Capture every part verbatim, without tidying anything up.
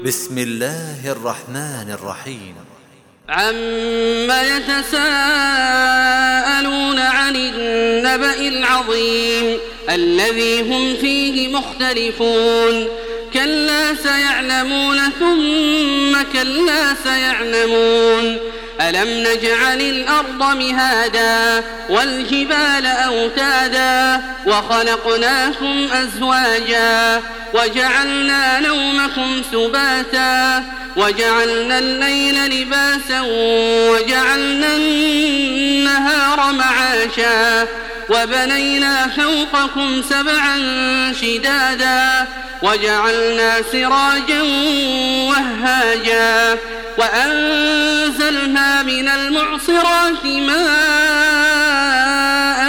بسم الله الرحمن الرحيم. عما يتساءلون عن النبأ العظيم الذي هم فيه مختلفون كلا سيعلمون ثم كلا سيعلمون ألم نجعل الأرض مهادا والجبال أوتادا وخلقناكم أزواجا وجعلنا نومكم سباتا وجعلنا الليل لباسا وجعلنا النهار معاشا وبنينا فوقكم سبعا شدادا وجعلنا سراجا وهاجا وأنزلنا من المعصرات ماء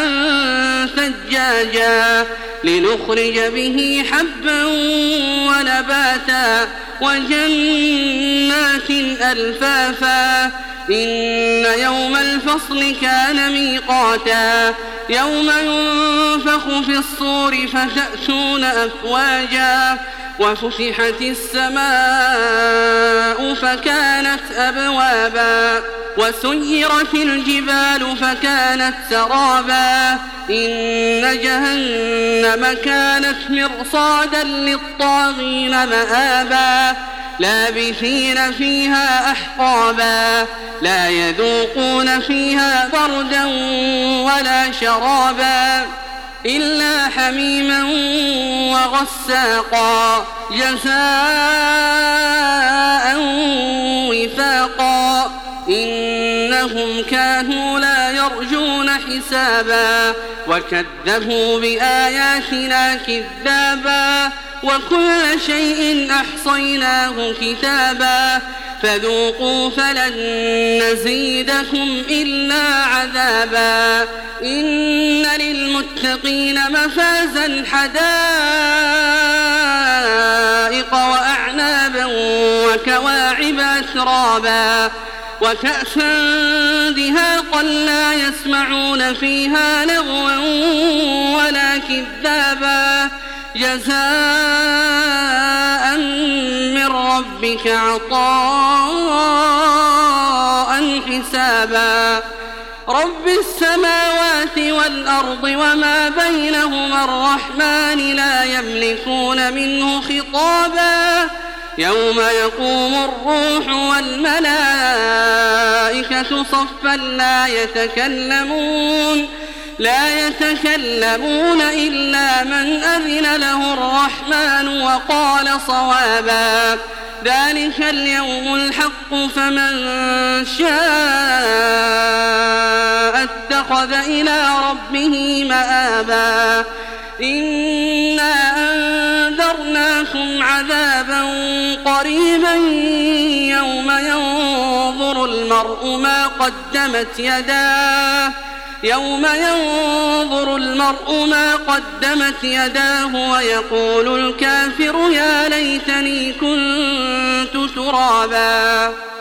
ثجاجا لنخرج به حبا ونباتا وجنات ألفافا إن يوم الفصل كان ميقاتا يوم ينفخ في الصور فتأتون أفواجا وفتحت السماء فكانت أبوابا وسيرت الجبال فكانت سرابا إن جهنم كانت مرصادا للطاغين مآبا لابثين فيها أحقابا لا يذوقون فيها بردا ولا شرابا إلا حميما وغساقا جزاء وفاقا إنهم كانوا لا يرجون حسابا وكذبوا بآياتنا كذابا وكل شيء أحصيناه كتابا فذوقوا فلن نزيدكم إلا عذابا إن للمتقين مفازا حدائق وأعنابا وكواعب أترابا وكأسا دهاقا لا يسمعون فيها لغوا ولا كذابا جزاء من ربك عطاء حسابا رب السماوات والأرض وما بينهما الرحمن لا يملكون منه خطابا يوم يقوم الروح والملائكة صفا لا يتكلمون لا يتكلمون إلا من أذن له الرحمن وقال صوابا ذلك اليوم الحق فمن شاء اتخذ إلى ربه مآبا إنا أنذرناكم عذابا قريبا يوم ينظر المرء ما قدمت يداه يوم ينظر المرء ما قدمت يداه ويقول الكافر يا ليتني كنت ترابا.